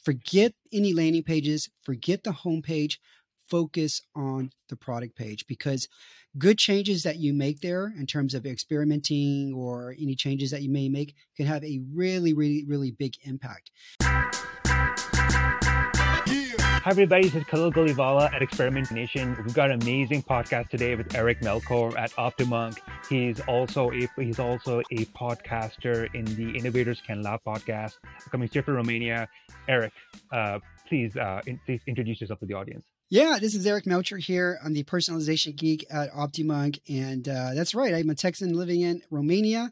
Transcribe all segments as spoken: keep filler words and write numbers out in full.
Forget any landing pages, forget the homepage, focus on the product page, because good changes that you make there in terms of experimenting or any changes that you may make can have a really, really, really big impact. Hi everybody, this is Khalil Gullivala at Experiment Nation. We've got an amazing podcast today with Eric Melchor at Optimonk. He's also a he's also a podcaster in the Innovators Can Laugh podcast, coming straight from Romania. Eric, uh, please, uh, in, please introduce yourself to the audience. Yeah, this is Eric Melchor here. I'm the personalization geek at Optimonk. And uh, that's right. I'm a Texan living in Romania.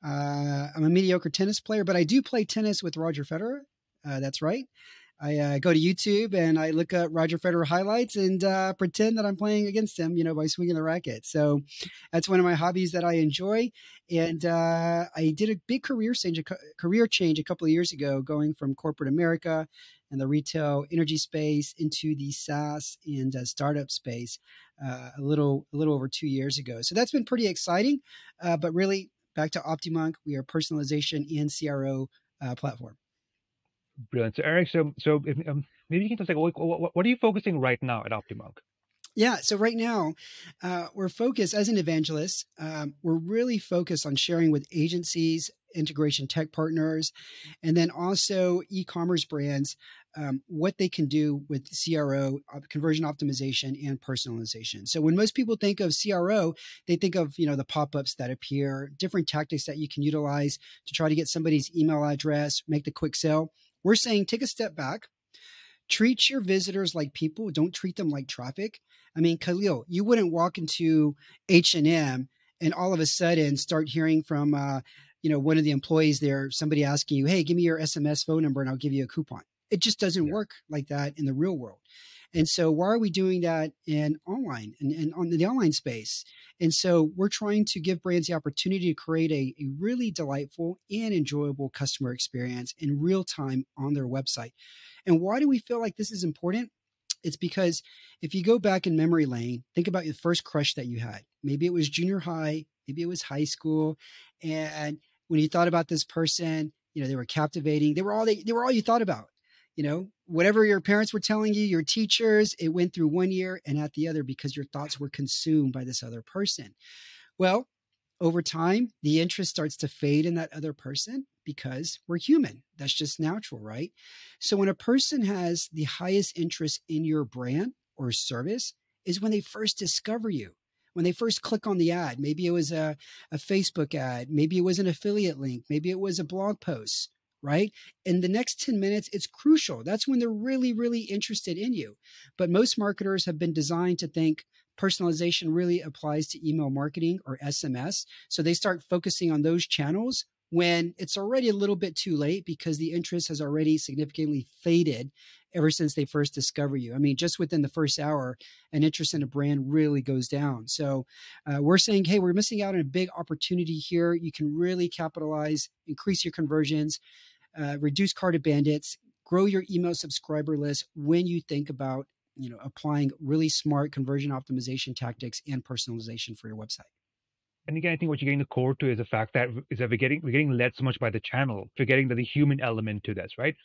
Uh, I'm a mediocre tennis player, but I do play tennis with Roger Federer. Uh, that's right. I uh, go to YouTube and I look up Roger Federer highlights and uh, pretend that I'm playing against him, you know, by swinging the racket. So that's one of my hobbies that I enjoy. And uh, I did a big career change, a career change a couple of years ago, going from corporate America and the retail energy space into the SaaS and uh, startup space uh, a little, a little over two years ago. So that's been pretty exciting. Uh, but really, back to Optimonk, we are a personalization and C R O uh, platform. Brilliant. So Eric, so so if, um, maybe you can just like, what, what, what are you focusing right now at Optimonk? Yeah. So right now, uh, we're focused as an evangelist. Um, we're really focused on sharing with agencies, integration tech partners, and then also e-commerce brands um, what they can do with C R O, uh, conversion optimization, and personalization. So when most people think of C R O, they think of, you know, the pop-ups that appear, different tactics that you can utilize to try to get somebody's email address, make the quick sale. We're saying take a step back, treat your visitors like people, don't treat them like traffic. I mean, Khalil, you wouldn't walk into H and M and all of a sudden start hearing from, uh, you know, one of the employees there, somebody asking you, hey, give me your S M S phone number and I'll give you a coupon. It just doesn't yeah. work like that in the real world. And so why are we doing that in online and, and on the online space? And so we're trying to give brands the opportunity to create a, a really delightful and enjoyable customer experience in real time on their website. And why do we feel like this is important? It's because if you go back in memory lane, think about your first crush that you had. Maybe it was junior high, maybe it was high school. And when you thought about this person, you know, they were captivating. They were all they, they were all you thought about. You know, whatever your parents were telling you, your teachers, it went through one ear and out the other because your thoughts were consumed by this other person. Well, over time, the interest starts to fade in that other person because we're human. That's just natural, right? So when a person has the highest interest in your brand or service is when they first discover you. When they first click on the ad, maybe it was a, a Facebook ad, maybe it was an affiliate link, maybe it was a blog post. Right? In the next ten minutes, it's crucial. That's when they're really, really interested in you. But most marketers have been designed to think personalization really applies to email marketing or S M S. So they start focusing on those channels when it's already a little bit too late because the interest has already significantly faded ever since they first discover you. I mean, just within the first hour, an interest in a brand really goes down. So uh, we're saying, hey, we're missing out on a big opportunity here. You can really capitalize, increase your conversions, uh, reduce cart bandits, grow your email subscriber list when you think about, you know, applying really smart conversion optimization tactics and personalization for your website. And again, I think what you're getting the core to is the fact that is that we're getting we're getting led so much by the channel, forgetting that the human element to this, right?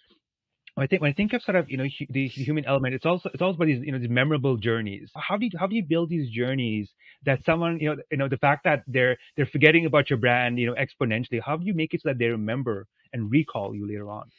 I think when I think of sort of, you know, the human element, it's also it's also about these, you know, these memorable journeys. How do you how do you build these journeys that someone, you know, you know, the fact that they're they're forgetting about your brand, you know, exponentially, how do you make it so that they remember and recall you later on?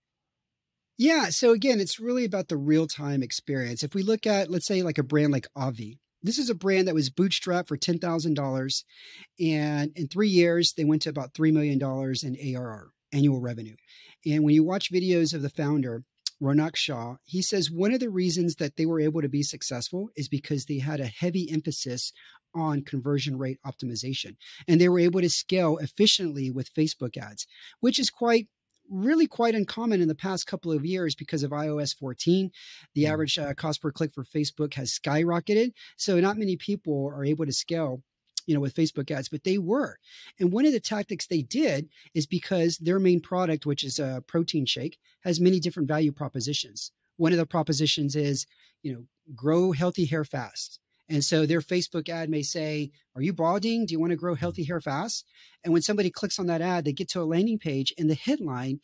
Yeah. So again, it's really about the real-time experience. If we look at, let's say, like a brand like Avi, this is a brand that was bootstrapped for ten thousand dollars. And in three years, they went to about three million dollars in A R R, annual revenue. And when you watch videos of the founder, Ronak Shah, he says one of the reasons that they were able to be successful is because they had a heavy emphasis on conversion rate optimization. And they were able to scale efficiently with Facebook ads, which is quite really quite uncommon in the past couple of years because of i O S fourteen. The average uh, cost per click for Facebook has skyrocketed. So not many people are able to scale, you know, with Facebook ads, but they were. And one of the tactics they did is because their main product, which is a protein shake, has many different value propositions. One of the propositions is, you know, grow healthy hair fast. And so their Facebook ad may say, are you balding? Do you want to grow healthy hair fast? And when somebody clicks on that ad, they get to a landing page and the headline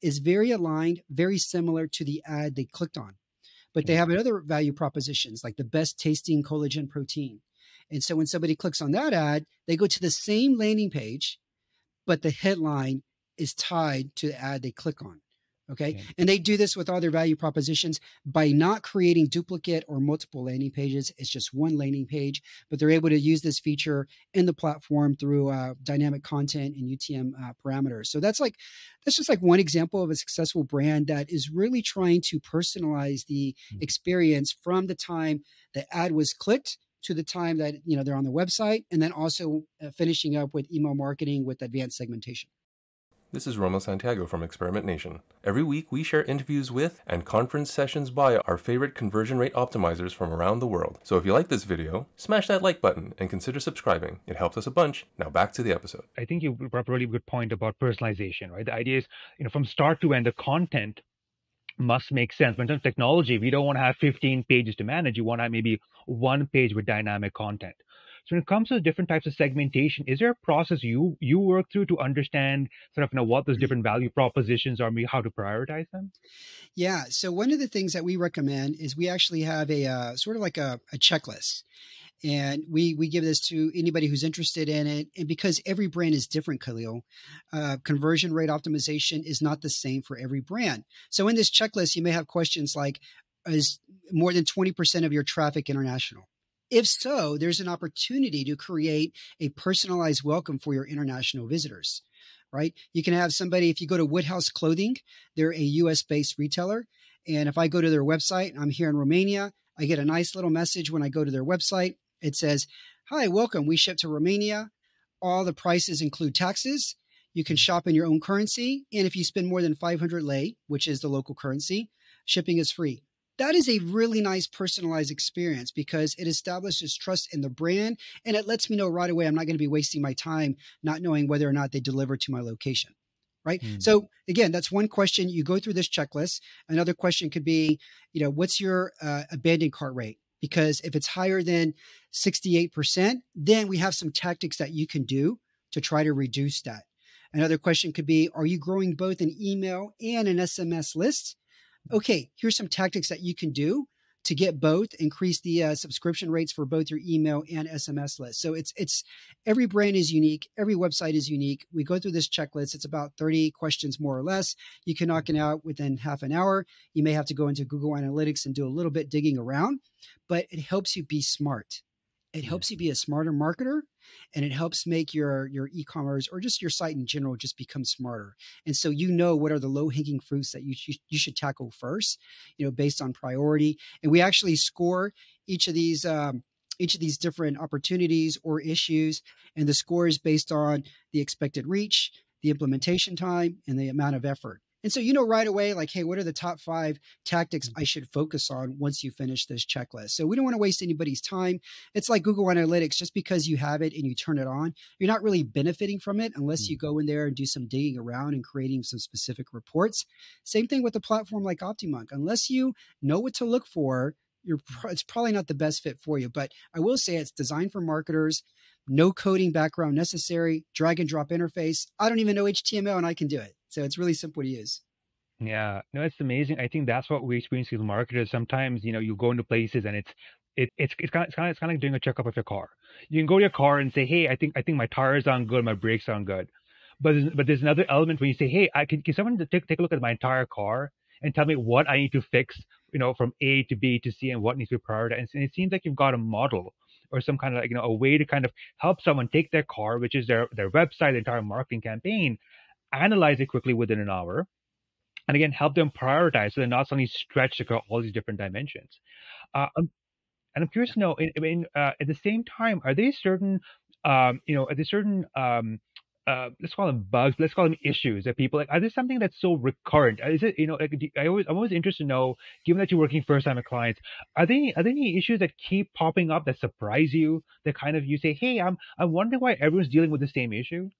is very aligned, very similar to the ad they clicked on. But they have other value propositions like the best tasting collagen protein. And so when somebody clicks on that ad, they go to the same landing page, but the headline is tied to the ad they click on. Okay. Yeah. And they do this with all their value propositions by not creating duplicate or multiple landing pages. It's just one landing page, but they're able to use this feature in the platform through uh, dynamic content and U T M uh, parameters. So that's like, that's just like one example of a successful brand that is really trying to personalize the experience from the time the ad was clicked to the time that, you know, they're on the website, and then also uh, finishing up with email marketing with advanced segmentation. This is Romo Santiago from Experiment Nation. Every week, we share interviews with and conference sessions by our favorite conversion rate optimizers from around the world. So if you like this video, smash that like button and consider subscribing. It helps us a bunch. Now back to the episode. I think you brought up a really good point about personalization, right? The idea is, you know, from start to end, the content must make sense. But in terms of technology, we don't want to have fifteen pages to manage. You want to have maybe one page with dynamic content. So when it comes to different types of segmentation, is there a process you you work through to understand sort of, you know, what those different value propositions are, maybe how to prioritize them? Yeah. So one of the things that we recommend is we actually have a uh, sort of like a, a checklist. And we we give this to anybody who's interested in it. And because every brand is different, Khalil, uh, conversion rate optimization is not the same for every brand. So in this checklist, you may have questions like, is more than twenty percent of your traffic international? If so, there's an opportunity to create a personalized welcome for your international visitors, right? You can have somebody, if you go to Woodhouse Clothing, they're a U S-based retailer. And if I go to their website, I'm here in Romania, I get a nice little message when I go to their website. It says, hi, welcome. We ship to Romania. All the prices include taxes. You can shop in your own currency. And if you spend more than five hundred lei, which is the local currency, shipping is free. That is a really nice personalized experience because it establishes trust in the brand, and it lets me know right away I'm not going to be wasting my time not knowing whether or not they deliver to my location, right? Mm. So again, that's one question. You go through this checklist. Another question could be, you know, what's your uh, abandoned cart rate? Because if it's higher than sixty-eight percent, then we have some tactics that you can do to try to reduce that. Another question could be, are you growing both an email and an S M S list? Okay, here's some tactics that you can do to get both, increase the uh, subscription rates for both your email and S M S list. So it's, it's every brand is unique. Every website is unique. We go through this checklist. It's about thirty questions, more or less. You can knock it out within half an hour. You may have to go into Google Analytics and do a little bit digging around, but it helps you be smart. It helps you be a smarter marketer, and it helps make your, your e-commerce or just your site in general just become smarter. And so you know what are the low-hanging fruits that you, you, you should tackle first, you know, based on priority. And we actually score each of these um, each of these different opportunities or issues, and the score is based on the expected reach, the implementation time, and the amount of effort. And so you know right away, like, hey, what are the top five tactics I should focus on once you finish this checklist? So we don't want to waste anybody's time. It's like Google Analytics. Just because you have it and you turn it on, you're not really benefiting from it unless you go in there and do some digging around and creating some specific reports. Same thing with a platform like OptiMonk. Unless you know what to look for, you're pro- it's probably not the best fit for you. But I will say it's designed for marketers. No coding background necessary, drag and drop interface. I don't even know H T M L and I can do it. So it's really simple to use. Yeah, no, it's amazing. I think that's what we experience as marketers. Sometimes, you know, you go into places and it's it, it's it's kind of it's kind of it's kind of like doing a checkup of your car. You can go to your car and say, hey, I think I think my tires aren't good, my brakes aren't good. But there's- but there's another element when you say, hey, I can can someone take take a look at my entire car and tell me what I need to fix, you know, from A to B to C and what needs to be prioritized. And it seems like you've got a model or some kind of like, you know, a way to kind of help someone take their car, which is their their website, the entire marketing campaign, analyze it quickly within an hour, and again, help them prioritize so they're not suddenly stretched across all these different dimensions. Uh, um, and I'm curious to know, I mean, uh, at the same time, are there certain, um, you know, are there certain, um, uh, let's call them bugs, let's call them issues that people like, are there something that's so recurrent? Is it, you know, like, do, I always, I'm always interested to know, given that you're working first time with clients, are there, any, are there any issues that keep popping up that surprise you, that kind of, you say, hey, I'm, I'm wondering why everyone's dealing with the same issue?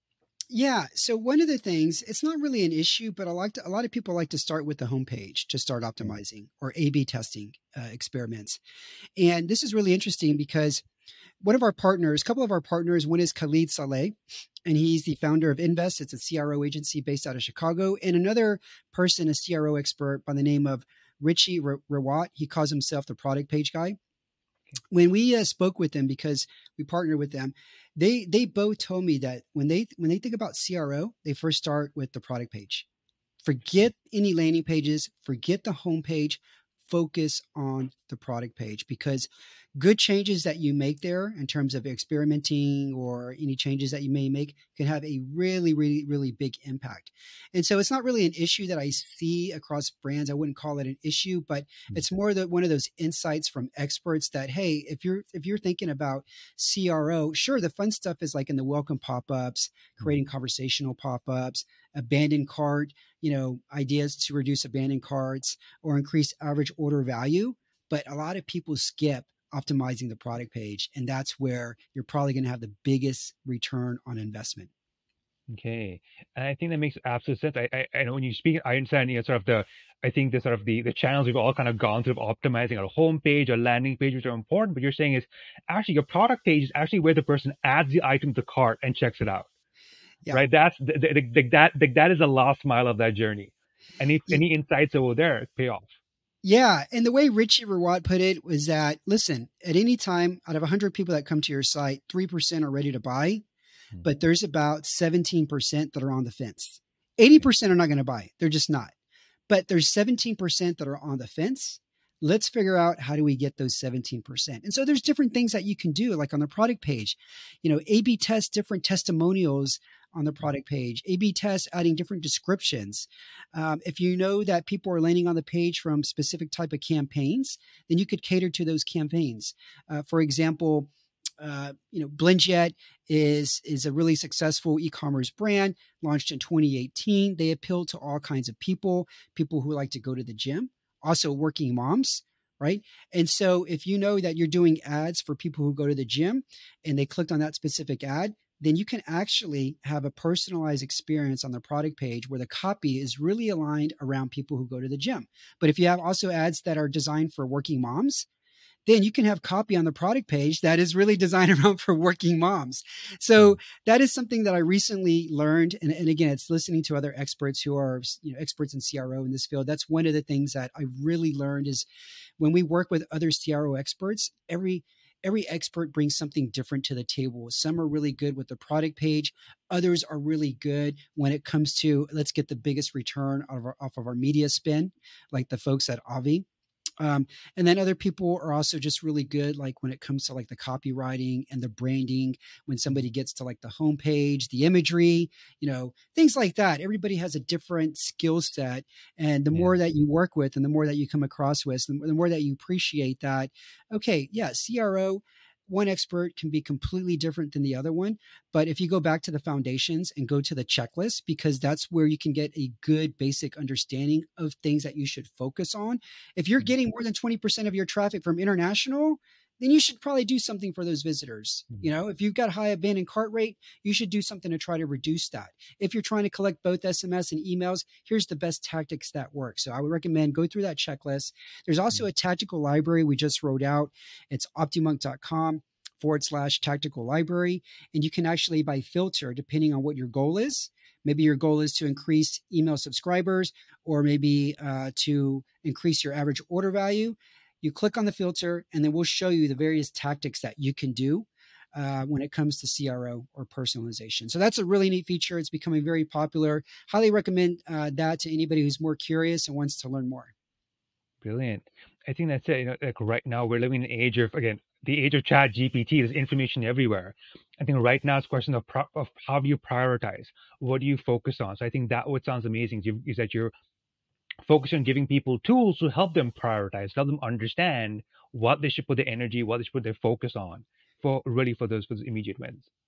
Yeah. So one of the things, it's not really an issue, but I like to, a lot of people like to start with the homepage to start Mm. optimizing or A B testing uh, experiments. And this is really interesting because one of our partners, a couple of our partners, one is Khalid Saleh, and he's the founder of Invest. It's a C R O agency based out of Chicago. And another person, a C R O expert by the name of Richie Rawat. He calls himself the product page guy. When we uh, spoke with them, because we partner with them, they they both told me that when they when they think about C R O, they first start with the product page. Forget any landing pages, forget the homepage, focus on the product page, because good changes that you make there in terms of experimenting or any changes that you may make can have a really, really, really big impact. And so it's not really an issue that I see across brands. I wouldn't call it an issue, but it's more that one of those insights from experts that, hey, if you're if you're thinking about C R O, sure, the fun stuff is like in the welcome pop-ups, creating conversational pop-ups, abandoned cart, you know, ideas to reduce abandoned carts or increase average order value. But a lot of people skip optimizing the product page. And that's where you're probably going to have the biggest return on investment. Okay, and I think that makes absolute sense. I, I, I know when you speak, I understand, you know, sort of the, I think the sort of the, the channels we've all kind of gone through of optimizing our homepage or landing page, which are important. But you're saying is actually your product page is actually where the person adds the item to the cart and checks it out, Yeah. right? That's the, the, the, that the, that is the last mile of that journey. Any any insights over there pay off. Yeah. And the way Richie Rawat put it was that, listen, at any time out of one hundred people that come to your site, three percent are ready to buy, but there's about seventeen percent that are on the fence. eighty percent are not going to buy. They're just not. But there's seventeen percent that are on the fence. Let's figure out how do we get those seventeen percent. And so there's different things that you can do, like on the product page, you know, A B test different testimonials on the product page, A B test adding different descriptions. Um, if you know that people are landing on the page from specific type of campaigns, then you could cater to those campaigns. Uh, for example, uh, you know, BlendJet is is a really successful e-commerce brand launched in twenty eighteen. They appeal to all kinds of people, people who like to go to the gym, also working moms, right? And so if you know that you're doing ads for people who go to the gym and they clicked on that specific ad, then you can actually have a personalized experience on the product page where the copy is really aligned around people who go to the gym. But if you have also ads that are designed for working moms, then you can have copy on the product page that is really designed around for working moms. So that is something that I recently learned. And, and again, it's listening to other experts who are, you know, experts in C R O in this field. That's one of the things that I really learned is when we work with other C R O experts, every Every expert brings something different to the table. Some are really good with the product page. Others are really good when it comes to let's get the biggest return off of our, off of our media spend, like the folks at Avi. Um, and then other people are also just really good, like when it comes to like the copywriting and the branding, when somebody gets to like the homepage, the imagery, you know, things like that. Everybody has a different skill set. And the Yeah. more that you work with and the more that you come across with, the, the more that you appreciate that, okay, yeah, C R O, one expert can be completely different than the other one. But if you go back to the foundations and go to the checklist, because that's where you can get a good basic understanding of things that you should focus on. If you're getting more than twenty percent of your traffic from international, then you should probably do something for those visitors. You know, if you've got high abandoned cart rate, you should do something to try to reduce that. If you're trying to collect both S M S and emails, here's the best tactics that work. So I would recommend go through that checklist. There's also a tactical library we just wrote out. It's optimonk.com forward slash tactical library. And you can actually by filter, depending on what your goal is. Maybe your goal is to increase email subscribers, or maybe uh, to increase your average order value. You click on the filter, and then we'll show you the various tactics that you can do uh, when it comes to C R O or personalization. So that's a really neat feature. It's becoming very popular. Highly recommend uh, that to anybody who's more curious and wants to learn more. Brilliant. I think that's it. You know, like right now we're living in an age of, again, the age of Chat G P T. There's information everywhere. I think right now it's a question of, pro- of how do you prioritize? What do you focus on? So I think that what sounds amazing is, you, is that you're focusing on giving people tools to help them prioritize, help them understand what they should put their energy, what they should put their focus on for really for those, for those immediate wins.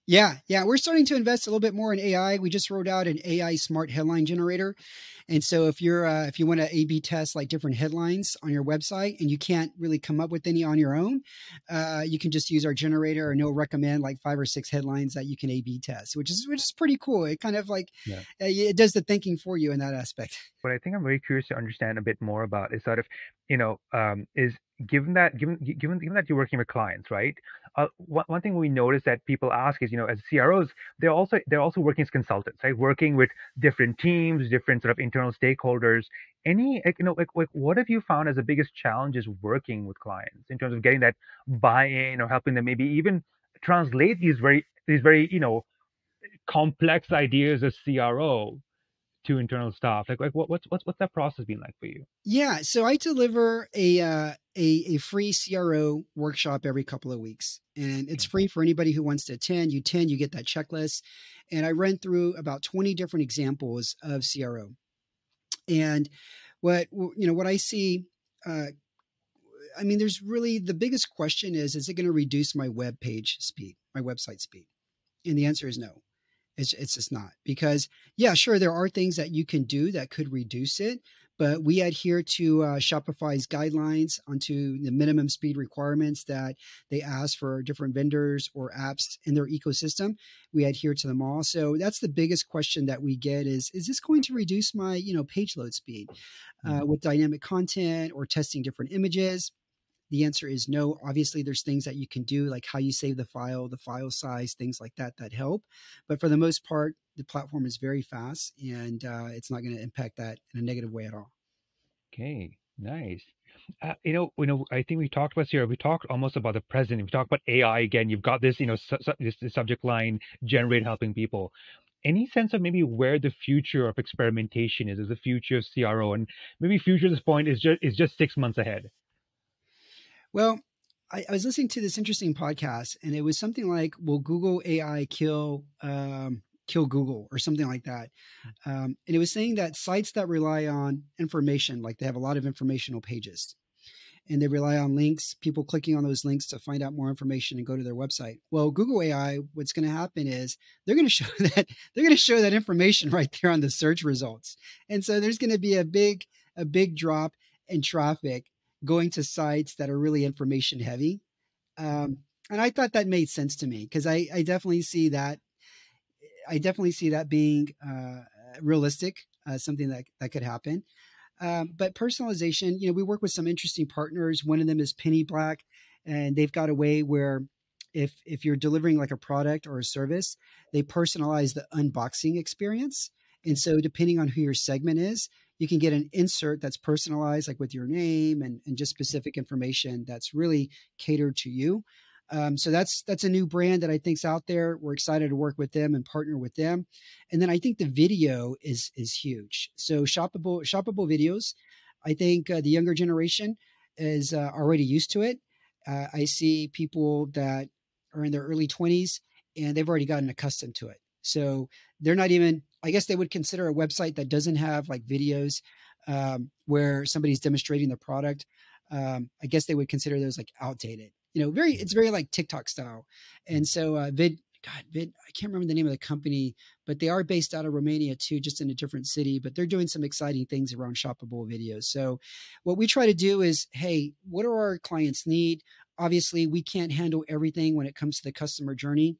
Yeah, yeah, we're starting to invest a little bit more in A I. We just rolled out an A I smart headline generator, and so if you're uh, if you want to A B test like different headlines on your website and you can't really come up with any on your own, uh, you can just use our generator, and it'll recommend like five or six headlines that you can A B test, which is which is pretty cool. It kind of like Yeah. uh, it does the thinking for you in that aspect. What I think I'm very curious to understand a bit more about is sort of, you know, um, is given that given gi- given given that you're working with clients, right? Uh, one, one thing we notice that people ask is, you know, as C R Os, they're also they're also working as consultants, right? Working with different teams, different sort of internal stakeholders. Any, like, you know, like, like what have you found as the biggest challenges working with clients in terms of getting that buy-in or helping them maybe even translate these very these very, you know, complex ideas as C R O to internal staff? Like, like what, what's what's what's that process been like for you? Yeah, so I deliver a uh, a a free C R O workshop every couple of weeks, and it's free for anybody who wants to attend. You attend, you get that checklist, and I run through about twenty different examples of C R O. And what you know, what I see, uh, I mean, there's really the biggest question is: is it going to reduce my web page speed, my website speed? And the answer is no. It's it's just not, because yeah, sure, there are things that you can do that could reduce it, but we adhere to uh, Shopify's guidelines onto the minimum speed requirements that they ask for different vendors or apps in their ecosystem. We adhere to them all. So that's the biggest question that we get is, is this going to reduce my, you know, page load speed uh, with dynamic content or testing different images? The answer is no. Obviously, there's things that you can do, like how you save the file, the file size, things like that, that help. But for the most part, the platform is very fast, and uh, it's not going to impact that in a negative way at all. Okay, nice. Uh, you know, you know, I think we talked about here. We talked almost about the present. We talked about A I again. You've got this, you know, su- su- this, this subject line, generate helping people. Any sense of maybe where the future of experimentation is, is the future of C R O, and maybe future at this point is just is just six months ahead. Well, I, I was listening to this interesting podcast, and it was something like, "Will Google A I kill um, kill Google?" or something like that. Um, and it was saying that sites that rely on information, like they have a lot of informational pages, and they rely on links, people clicking on those links to find out more information and go to their website. Well, Google A I, what's going to happen is they're going to show that they're going to show that information right there on the search results. And so there's going to be a big, a big drop in traffic going to sites that are really information heavy. Um, and I thought that made sense to me, because I, I definitely see that. I definitely see that being uh, realistic, uh, something that, that could happen. Um, but personalization, you know, we work with some interesting partners. One of them is Penny Black, and they've got a way where if if you're delivering like a product or a service, they personalize the unboxing experience. And so depending on who your segment is, you can get an insert that's personalized, like with your name and, and just specific information that's really catered to you. Um, so that's that's a new brand that I think's out there. We're excited to work with them and partner with them. And then I think the video is is huge. So shoppable shoppable videos. I think uh, the younger generation is uh, already used to it. Uh, I see people that are in their early twenties, and they've already gotten accustomed to it. So they're not even, I guess they would consider a website that doesn't have like videos um, where somebody's demonstrating the product. Um, I guess they would consider those like outdated. You know, very, it's very like TikTok style. And so uh, Vid, God, Vid, I can't remember the name of the company, but they are based out of Romania too, just in a different city, but they're doing some exciting things around shoppable videos. So what we try to do is, hey, what do our clients need? Obviously, we can't handle everything when it comes to the customer journey,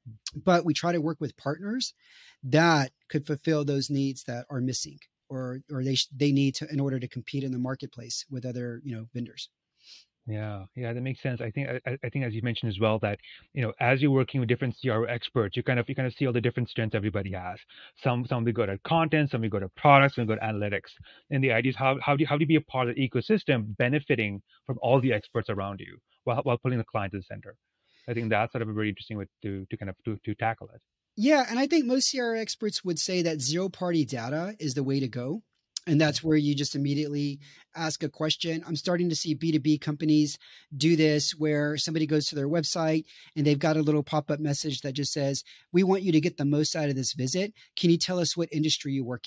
but we try to work with partners that could fulfill those needs that are missing, or or they they need to in order to compete in the marketplace with other, you know, vendors. Yeah, yeah, that makes sense. I think I, I think as you mentioned as well that, you know, as you're working with different C R O experts, you kind of you kind of see all the different strengths everybody has. Some some be good at content, some be good at products, some be good at analytics. And the idea is how how do you, how do you be a part of the ecosystem, benefiting from all the experts around you while while putting the client to the center. I think that's sort of a very interesting way to to kind of to, to tackle it. Yeah, and I think most C R O experts would say that zero party data is the way to go. And that's where you just immediately ask a question. I'm starting to see B two B companies do this, where somebody goes to their website and they've got a little pop-up message that just says, "We want you to get the most out of this visit. Can you tell us what industry you work in?"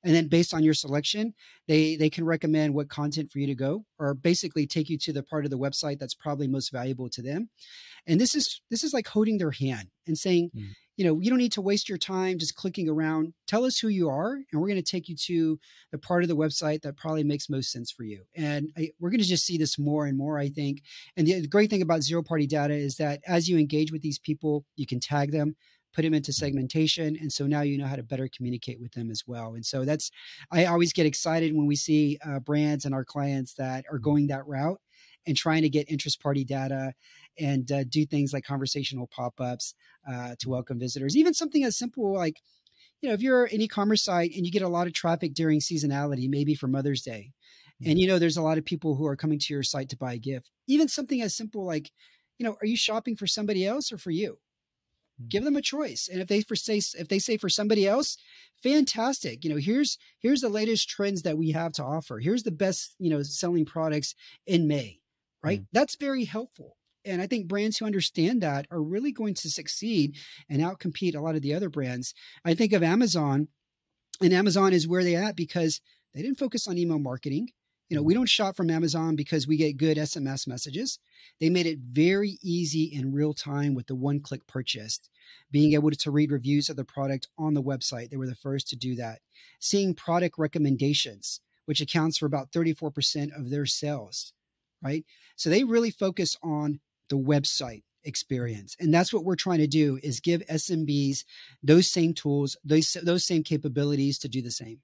And then based on your selection, they they can recommend what content for you to go, or basically take you to the part of the website that's probably most valuable to them. And this is this is like holding their hand and saying, Mm. you know, you don't need to waste your time just clicking around. Tell us who you are, and we're going to take you to the part of the website that probably makes most sense for you. And I, we're going to just see this more and more, I think. And the, the great thing about zero party data is that as you engage with these people, you can tag them, put them into segmentation. And so now you know how to better communicate with them as well. And so that's, I always get excited when we see uh, brands and our clients that are going that route and trying to get interest party data and uh, do things like conversational pop-ups uh, to welcome visitors. Even something as simple like, you know, if you're an e-commerce site and you get a lot of traffic during seasonality, maybe for Mother's Day, and, you know, there's a lot of people who are coming to your site to buy a gift, even something as simple like, you know, are you shopping for somebody else or for you? Give them a choice. And if they for say, if they say for somebody else, fantastic. You know, here's, here's the latest trends that we have to offer. Here's the best, you know, selling products in May, right? Mm. That's very helpful. And I think brands who understand that are really going to succeed and outcompete a lot of the other brands. I think of Amazon, and Amazon is where they're at because they didn't focus on email marketing. You know, we don't shop from Amazon because we get good S M S messages. They made it very easy in real time with the one-click purchase, being able to read reviews of the product on the website. They were the first to do that. Seeing product recommendations, which accounts for about thirty-four percent of their sales, right? So they really focus on the website experience. And that's what we're trying to do is give S M Bs those same tools, those, those same capabilities to do the same.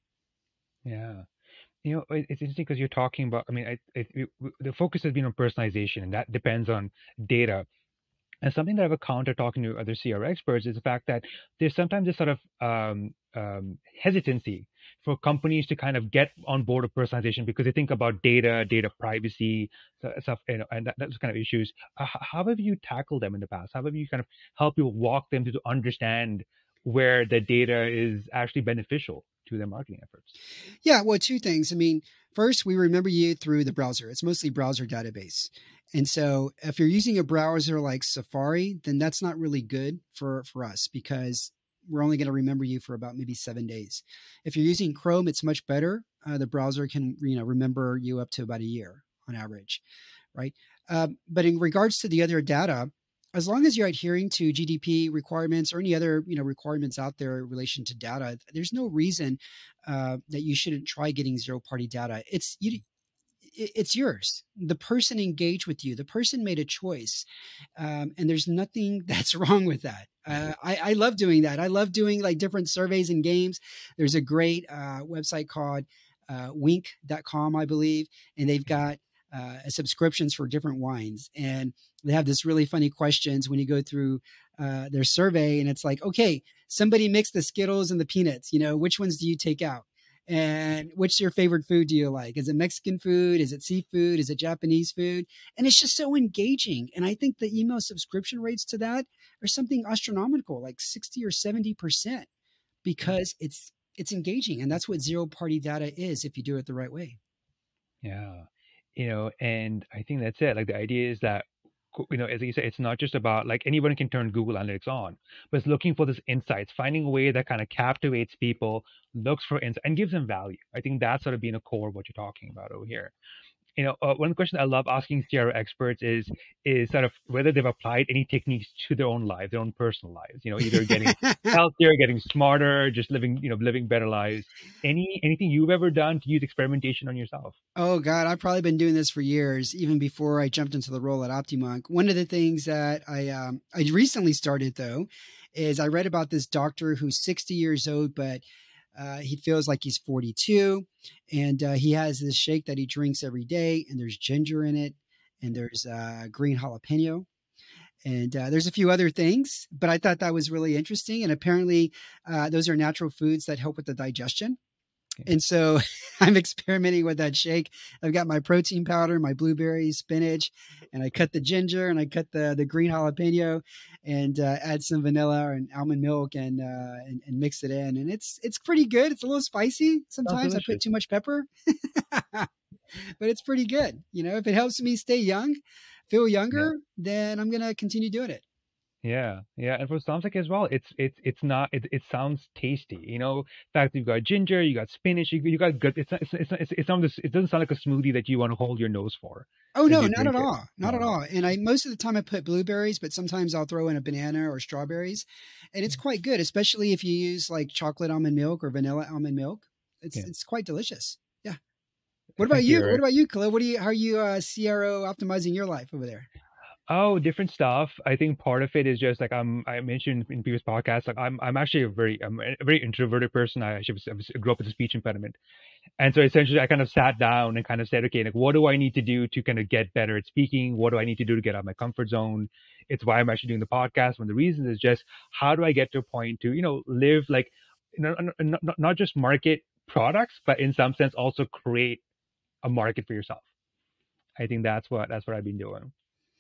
Yeah. You know, it- it's interesting because you're talking about, I mean, I, it, it, the focus has been on personalization, and that depends on data. And something that I've encountered talking to other C R experts is the fact that there's sometimes this sort of um, um, hesitancy for companies to kind of get on board with personalization because they think about data, data privacy, so- stuff, you know, and that, those kind of issues. Uh, h- how have you tackled them in the past? How have you kind of helped people walk them to, to understand where the data is actually beneficial to their marketing efforts? Yeah, well, two things. I mean, first, we remember you through the browser. It's mostly browser database. And so if you're using a browser like Safari, then that's not really good for, for us because we're only going to remember you for about maybe seven days. If you're using Chrome, it's much better. Uh, the browser can, you know, remember you up to about a year on average, right? Um, but in regards to the other data, as long as you're adhering to G D P requirements or any other, you know, requirements out there in relation to data, there's no reason uh, that you shouldn't try getting zero party data. It's you, it's yours. The person engaged with you. The person made a choice, um, and there's nothing that's wrong with that. Uh, I, I love doing that. I love doing like different surveys and games. There's a great uh, website called uh, wink dot com, I believe, and they've got uh, subscriptions for different wines. And they have this really funny questions when you go through uh, their survey, and it's like, okay, somebody mixed the Skittles and the peanuts. You know, which ones do you take out? And what's your favorite food do you like? Is it Mexican food? Is it seafood? Is it Japanese food? And it's just so engaging. And I think the email subscription rates to that are something astronomical, like sixty or seventy percent, because it's it's engaging. And that's what zero party data is if you do it the right way. Yeah. You know, and I think that's it. Like the idea is that, co- you know, as you said, it's not just about like anyone can turn Google Analytics on, but it's looking for this insights, finding a way that kind of captivates people, looks for insight, and gives them value. I think that's sort of being a core of what you're talking about over here. You know, uh, one question I love asking C R O experts is is sort of whether they've applied any techniques to their own lives, their own personal lives. You know, either getting healthier, getting smarter, just living, you know, living better lives. Any anything you've ever done to use experimentation on yourself? Oh God, I've probably been doing this for years, even before I jumped into the role at OptiMonk. One of the things that I um, I recently started though, is I read about this doctor who's sixty years old, but uh, he feels like he's forty-two, and uh, he has this shake that he drinks every day, and there's ginger in it, and there's uh, green jalapeno. And uh, there's a few other things, but I thought that was really interesting. And apparently, uh, those are natural foods that help with the digestion. And so I'm experimenting with that shake. I've got my protein powder, my blueberries, spinach, and I cut the ginger and I cut the, the green jalapeno and uh, add some vanilla and almond milk and, uh, and and mix it in. And it's it's pretty good. It's a little spicy. Sometimes I put too much pepper, but it's pretty good. You know, if it helps me stay young, feel younger, yeah. then I'm going to continue doing it. Yeah, yeah, and for samsak as well, it's it's it's not it, it sounds tasty. You know, in fact, you've got ginger, you got spinach, you, you got good. It's not, it's it's it's, it's not this. It doesn't sound like a smoothie that you want to hold your nose for Oh as no, you not at drink it. all. Not at No. all. And I most of the time I put blueberries, but sometimes I'll throw in a banana or strawberries. And it's quite good, especially if you use like chocolate almond milk or vanilla almond milk. It's Yeah. it's quite delicious. Yeah. What about Thank you, you? What Eric. about you, Khalil? What do you how are you uh C R O optimizing your life over there? Oh, different stuff. I think part of it is just like I'm. I mentioned in previous podcasts, like I'm. I'm actually a very. I'm a very introverted person. I actually was, I was- I grew up with a speech impediment, and so essentially, I kind of sat down and kind of said, okay, like what do I need to do to kind of get better at speaking? What do I need to do to get out of my comfort zone? It's why I'm actually doing the podcast. One of the reasons is just how do I get to a point to you know live like, you know, not, not not just market products, but in some sense also create a market for yourself. I think that's what that's what I've been doing.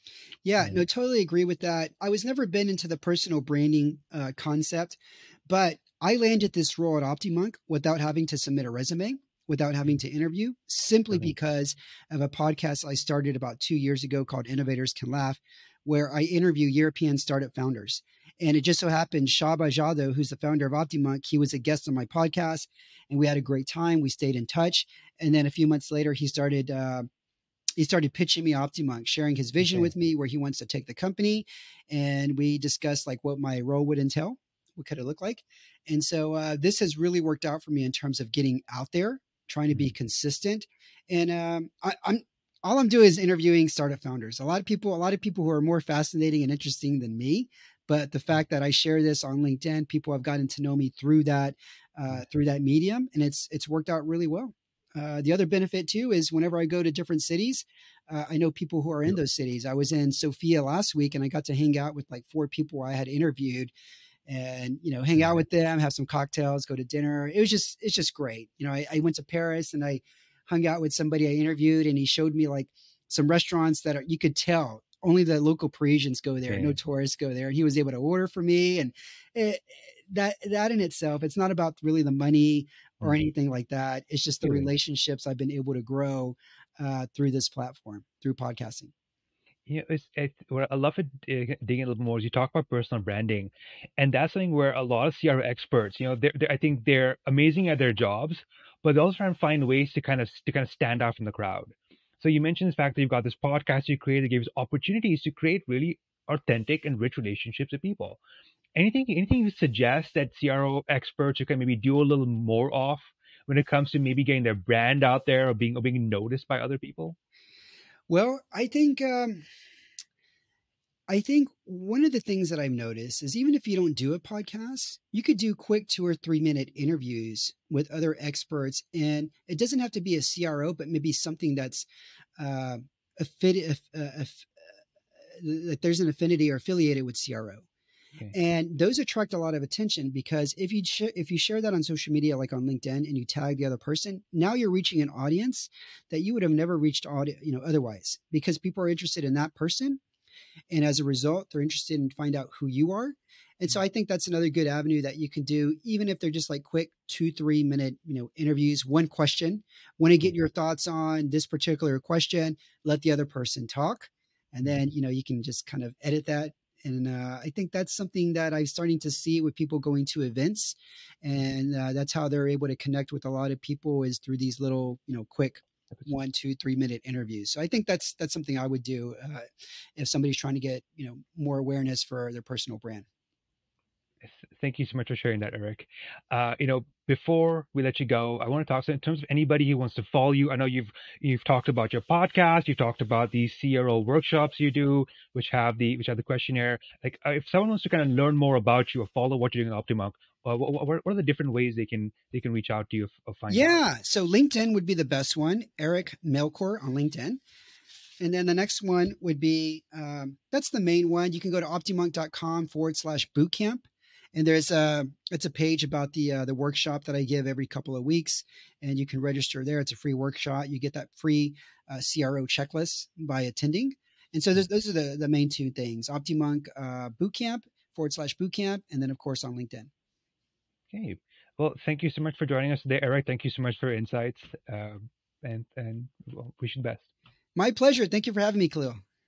Yeah, Yeah. no, totally agree with that. I was never been into the personal branding uh, concept, but I landed this role at OptiMonk without having to submit a resume, without having to interview, simply Brilliant. because of a podcast I started about two years ago called Innovators Can Laugh, where I interview European startup founders. And it just so happened Shaba Jado, who's the founder of OptiMonk, he was a guest on my podcast, and we had a great time. We stayed in touch, and then a few months later, he started. Uh, he started pitching me OptiMonk, sharing his vision Okay. with me, where he wants to take the company, and we discussed like what my role would entail, what could it look like, and so uh, this has really worked out for me in terms of getting out there, trying to be consistent, and um, I, I'm all I'm doing is interviewing startup founders. A lot of people, a lot of people who are more fascinating and interesting than me. But the fact that I share this on LinkedIn, people have gotten to know me through that, uh, through that medium, and it's it's worked out really well. Uh, the other benefit too is whenever I go to different cities, uh, I know people who are in those cities. I was in Sofia last week and I got to hang out with like four people I had interviewed and, you know, hang out with them, have some cocktails, go to dinner. It was just, it's just great. You know, I, I went to Paris and I hung out with somebody I interviewed and he showed me like some restaurants that are, you could tell only the local Parisians go there. Okay. No tourists go there. And he was able to order for me. And it, that, that in itself, it's not about really the money or anything like that. It's just the Really? relationships I've been able to grow uh, through this platform, through podcasting. Yeah, it's, it's what I love it uh, digging a little more is you talk about personal branding, and that's something where a lot of C R O experts, you know, they're, they're, I think they're amazing at their jobs, but they also try and find ways to kind of to kind of stand out from the crowd. So you mentioned the fact that you've got this podcast you created that gives opportunities to create really authentic and rich relationships with people. Anything anything you suggest that C R O experts can maybe do a little more of when it comes to maybe getting their brand out there or being or being noticed by other people? Well, I think um, I think one of the things that I've noticed is even if you don't do a podcast, you could do quick two or three minute interviews with other experts, and it doesn't have to be a C R O, but maybe something that's uh, a fit, uh, uh, that there's an affinity or affiliated with C R O. Okay. And those attract a lot of attention because if you sh- if you share that on social media, like on LinkedIn, and you tag the other person, now you're reaching an audience that you would have never reached, audi- you know, otherwise, because people are interested in that person, and as a result, they're interested in find out who you are. And so I think that's another good avenue that you can do, even if they're just like quick two, three minute, you know, interviews. One question, want to get your thoughts on this particular question, let the other person talk. And then, you know, you can just kind of edit that. And uh, I think that's something that I'm starting to see with people going to events. And uh, that's how they're able to connect with a lot of people is through these little, you know, quick one, two, three minute interviews. So I think that's, that's something I would do uh, if somebody's trying to get, you know, more awareness for their personal brand. Thank you so much for sharing that, Eric. Uh, you know, before we let you go, I want to talk so in terms of anybody who wants to follow you. I know you've you've talked about your podcast, you've talked about these C R O workshops you do, which have the which have the questionnaire. Like, uh, if someone wants to kind of learn more about you or follow what you're doing at OptiMonk, uh, what, what, what are the different ways they can they can reach out to you or find out? Yeah. So LinkedIn would be the best one. Eric Melkor on LinkedIn. And then the next one would be, um, that's the main one. You can go to optimonk.com forward slash bootcamp. And there's a, it's a page about the, uh, the workshop that I give every couple of weeks, and you can register there. It's a free workshop. You get that free uh, C R O checklist by attending. And so those, those are the, the main two things, OptiMonk uh, bootcamp forward slash bootcamp. And then of course on LinkedIn. Okay. Well, thank you so much for joining us today, Eric. Thank you so much for your insights. Uh, and, and well, wish you the best. My pleasure. Thank you for having me, Khalil.